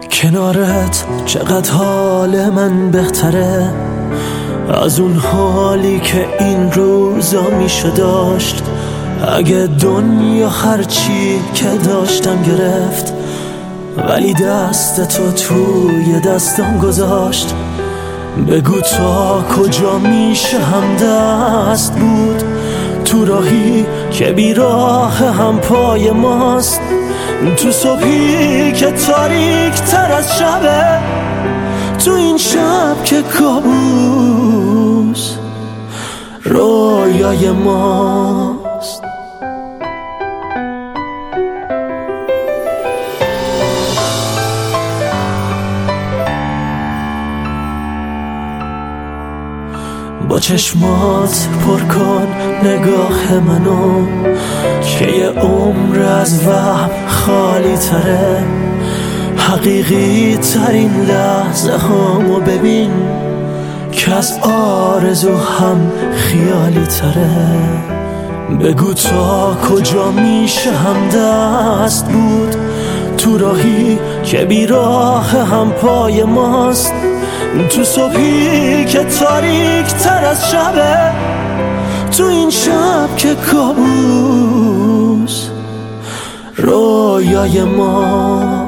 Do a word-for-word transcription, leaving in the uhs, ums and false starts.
کنارت چقدر حال من بهتره از اون حالی که این روزا میشه داشت. اگه دنیا هرچی که داشتم گرفت، ولی دست تو توی دستم گذاشت. بگو تا کجا میشه هم دست بود تو راهی که بیراه هم پای ماست. تو صبحی که تاریک تر از شبه، تو این شب که کابوس رویای ماست. با چشمات پر کن نگاه منو که یه عمر از وهم خالی تره. حقیقی ترین لحظه هامو ببین که از آرزو هم خیالی تره. بگو تا کجا میشه هم دست بود تو راهی که بیراه هم پای ماست. تو صبحی که تاریک تر از شبه، تو این شب که کابوس رویای ما.